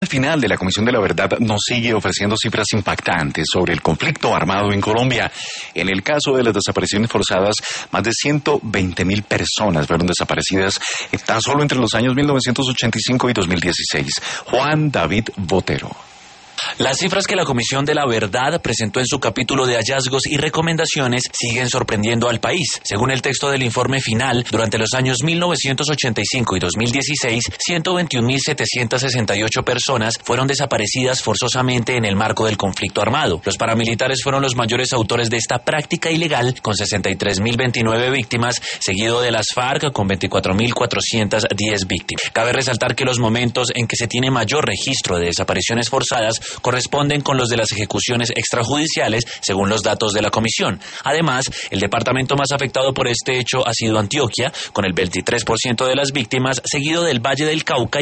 El final de la Comisión de la Verdad nos sigue ofreciendo cifras impactantes sobre el conflicto armado en Colombia. En el caso de las desapariciones forzadas, más de 120.000 personas fueron desaparecidas tan solo entre los años 1985 y 2016. Juan David Botero. Las cifras que la Comisión de la Verdad presentó en su capítulo de hallazgos y recomendaciones siguen sorprendiendo al país. Según el texto del informe final, durante los años 1985 y 2016, 121.768 personas fueron desaparecidas forzosamente en el marco del conflicto armado. Los paramilitares fueron los mayores autores de esta práctica ilegal, con 63.029 víctimas, seguido de las FARC con 24.410 víctimas. Cabe resaltar que los momentos en que se tiene mayor registro de desapariciones forzadas corresponden con los de las ejecuciones extrajudiciales, según los datos de la comisión. Además, el departamento más afectado por este hecho ha sido Antioquia, con el 23% de las víctimas, seguido del Valle del Cauca